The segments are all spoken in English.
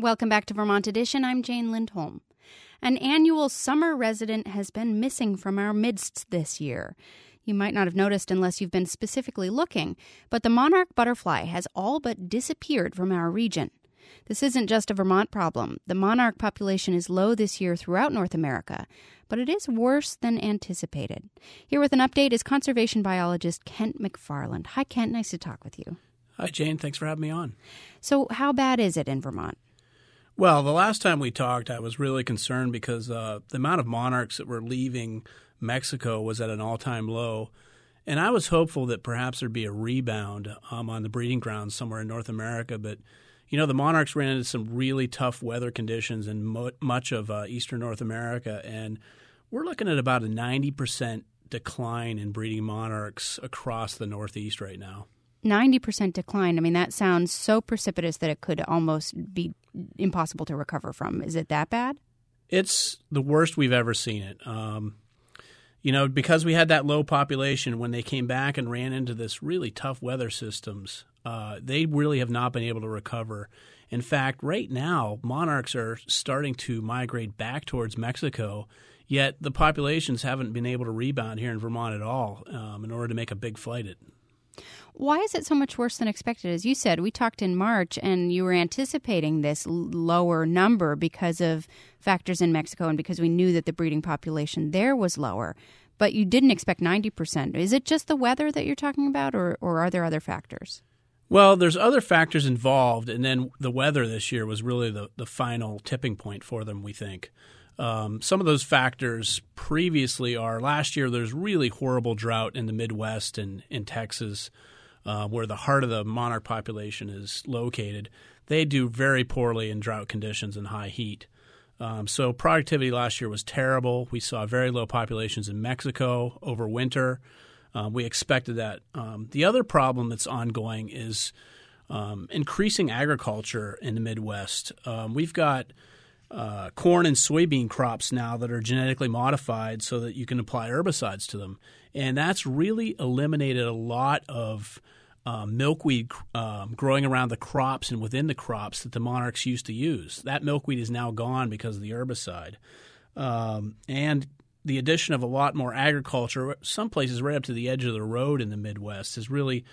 Welcome back to Vermont Edition. I'm Jane Lindholm. An annual summer resident has been missing from our midst this year. You might not have noticed unless you've been specifically looking, but the monarch butterfly has all but disappeared from our region. This isn't just a Vermont problem. The monarch population is low this year throughout North America, but it is worse than anticipated. Here with an update is conservation biologist Kent McFarland. Hi, Kent. Nice to talk with you. Hi, Jane. Thanks for having me on. So how bad is it in Vermont? Well, the last time we talked, I was really concerned because the amount of monarchs that were leaving Mexico was at an all-time low. And I was hopeful that perhaps there'd be a rebound on the breeding grounds somewhere in North America. But, you know, the monarchs ran into some really tough weather conditions in much of eastern North America. And we're looking at about a 90% decline in breeding monarchs across the Northeast right now. 90% decline. I mean, that sounds so precipitous that it could almost be impossible to recover from. Is it that bad? It's the worst we've ever seen it. You know, because we had that low population, when they came back and ran into this really tough weather systems, they really have not been able to recover. In fact, right now, monarchs are starting to migrate back towards Mexico, yet the populations haven't been able to rebound here in Vermont at all in order to make a big flight. Why is it so much worse than expected? As you said, we talked in March, and you were anticipating this lower number because of factors in Mexico and because we knew that the breeding population there was lower. But you didn't expect 90%. Is it just the weather that you're talking about, or are there other factors? Well, there's other factors involved, and then the weather this year was really the final tipping point for them, we think. Some of those factors previously are last year there's really horrible drought in the Midwest and in Texas, where the heart of the monarch population is located. They do very poorly in drought conditions and high heat. So productivity last year was terrible. We saw very low populations in Mexico over winter. We expected that. The other problem that's ongoing is increasing agriculture in the Midwest. We've got corn and soybean crops now that are genetically modified so that you can apply herbicides to them. And that's really eliminated a lot of milkweed growing around the crops and within the crops that the monarchs used to use. That milkweed is now gone because of the herbicide. And the addition of a lot more agriculture, some places right up to the edge of the road in the Midwest, has really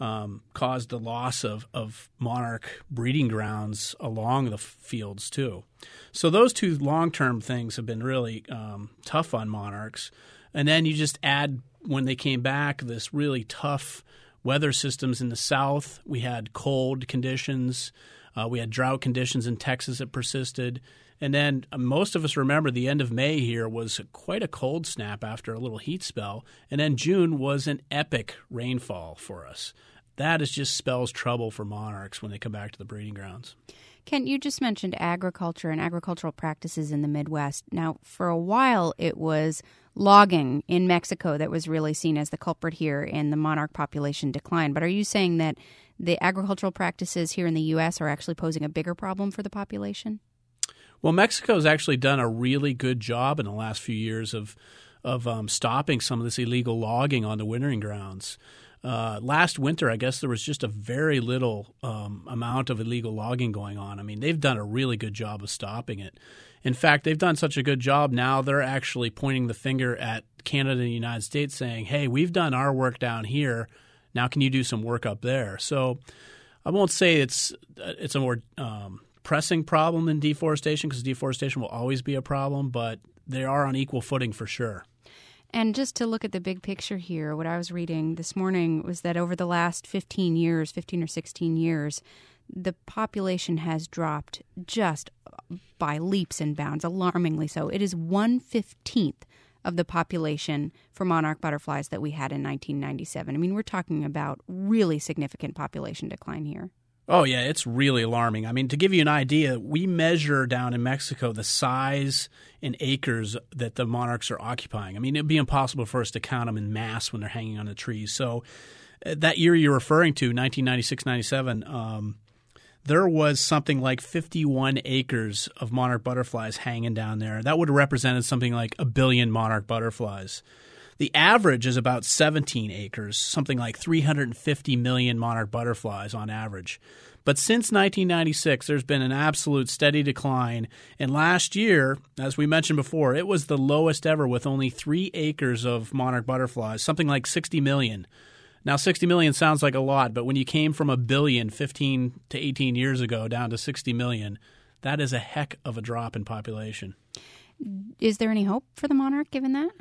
caused the loss of monarch breeding grounds along the fields too. So those two long-term things have been really tough on monarchs. And then you just add, when they came back, this really tough weather systems in the south. We had cold conditions. We had drought conditions in Texas that persisted. And then most of us remember the end of May here was quite a cold snap after a little heat spell. And then June was an epic rainfall for us. That just spells trouble for monarchs when they come back to the breeding grounds. Kent, you just mentioned agriculture and agricultural practices in the Midwest. Now, for a while, it was logging in Mexico that was really seen as the culprit here in the monarch population decline. But are you saying that the agricultural practices here in the U.S. are actually posing a bigger problem for the population? Well, Mexico has actually done a really good job in the last few years of stopping some of this illegal logging on the wintering grounds. Last winter, I guess there was just a very little amount of illegal logging going on. I mean, they've done a really good job of stopping it. In fact, they've done such a good job now they're actually pointing the finger at Canada and the United States saying, hey, we've done our work down here. Now can you do some work up there? So I won't say it's a more pressing problem than deforestation, because deforestation will always be a problem, but they are on equal footing for sure. And just to look at the big picture here, what I was reading this morning was that over the last 15 or 16 years, the population has dropped just by leaps and bounds, alarmingly so. It is 1/15 of the population for monarch butterflies that we had in 1997. I mean, we're talking about really significant population decline here. Oh, yeah, it's really alarming. I mean, to give you an idea, we measure down in Mexico the size in acres that the monarchs are occupying. I mean, it'd be impossible for us to count them in mass when they're hanging on the trees. So that year you're referring to, 1996-97, there was something like 51 acres of monarch butterflies hanging down there. That would have represented something like 1 billion monarch butterflies. The average is about 17 acres, something like 350 million monarch butterflies on average. But since 1996, there's been an absolute steady decline. And last year, as we mentioned before, it was the lowest ever with only 3 acres of monarch butterflies, something like 60 million. Now, 60 million sounds like a lot, but when you came from 1 billion 15 to 18 years ago down to 60 million, that is a heck of a drop in population. Is there any hope for the monarch given that?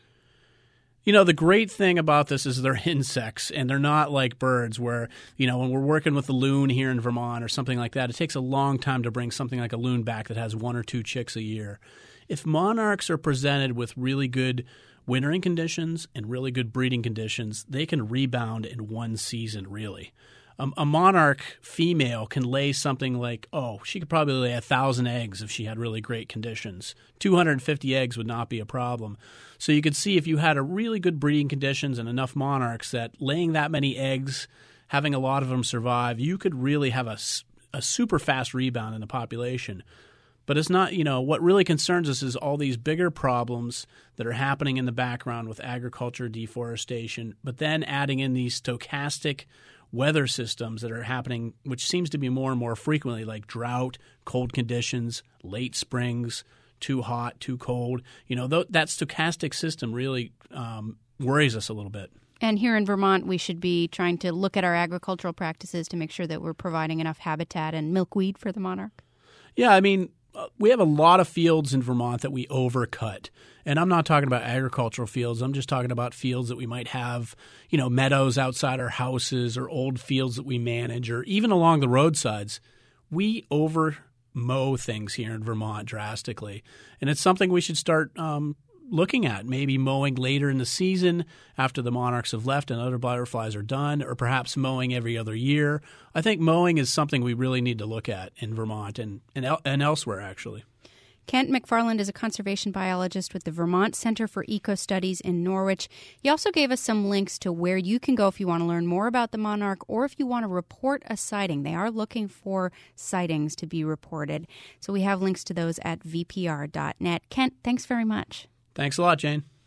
You know, the great thing about this is they're insects, and they're not like birds where, you know, when we're working with the loon here in Vermont or something like that, it takes a long time to bring something like a loon back that has 1 or 2 chicks a year. If monarchs are presented with really good wintering conditions and really good breeding conditions, they can rebound in 1 season, really. A monarch female can lay something like, she could probably lay 1,000 eggs if she had really great conditions. 250 eggs would not be a problem. So you could see if you had a really good breeding conditions and enough monarchs that laying that many eggs, having a lot of them survive, you could really have a super fast rebound in the population. But it's not, what really concerns us is all these bigger problems that are happening in the background with agriculture, deforestation, but then adding in these stochastic weather systems that are happening, which seems to be more and more frequently, like drought, cold conditions, late springs, too hot, too cold. That stochastic system really worries us a little bit. And here in Vermont, we should be trying to look at our agricultural practices to make sure that we're providing enough habitat and milkweed for the monarch. Yeah, we have a lot of fields in Vermont that we overcut. And I'm not talking about agricultural fields. I'm just talking about fields that we might have, meadows outside our houses or old fields that we manage or even along the roadsides. We over-mow things here in Vermont drastically. And it's something we should start looking at, maybe mowing later in the season after the monarchs have left and other butterflies are done, or perhaps mowing every other year. I think mowing is something we really need to look at in Vermont and elsewhere, actually. Kent McFarland is a conservation biologist with the Vermont Center for Eco-Studies in Norwich. He also gave us some links to where you can go if you want to learn more about the monarch or if you want to report a sighting. They are looking for sightings to be reported. So we have links to those at vpr.net. Kent, thanks very much. Thanks a lot, Jane.